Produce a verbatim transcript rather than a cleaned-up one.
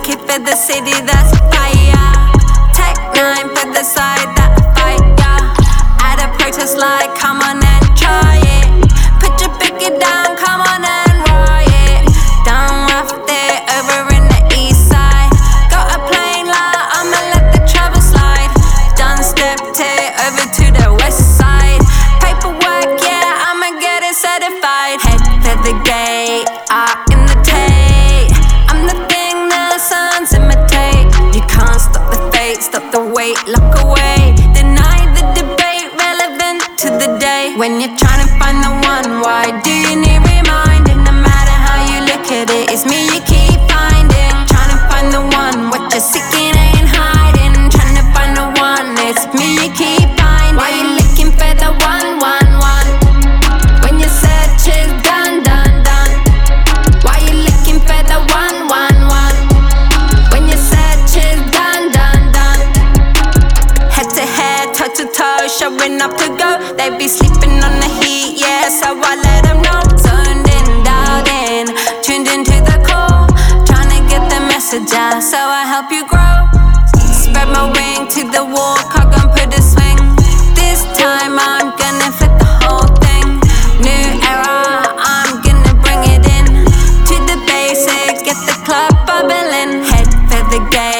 kid for the city that's fire. Tech nine for the side that fight, yeah. At a protest like, come on and try it. Put your picket down, come on and riot. Down rough there, over in the east side. Got a plane like, I'ma let the travel slide. Done stepped it over to the west side. Paperwork, yeah, I'ma get it certified. Head for the gate, up in the tape. I'm the thing the sons imitate. You can't stop the fate, stop the wait, lock away. Deny the debate, relevant to the day. When you're trying to find the one, why do you need reminding? No matter how you look at it, it's me you keep finding. Trying to find the one, what you're seeking ain't hiding. Trying to find the one, it's me you keep finding. Why you looking for the one, one, one? When your search is done, done, done. Why you looking for the one, one, one? When your search is done, done, done. Head to head, toe to toe, showing up to go. They be sleeping on the heat, yeah, so I let them know. Zoned in, dialed in, tuned into the call. Trying to get the message out, so I help you grow. Spread my wing to the wall, cock and put a swing. This time I'm gonna flip the whole thing. New era, I'm gonna bring it in. To the basics, get the club bubbling. Head for the gate.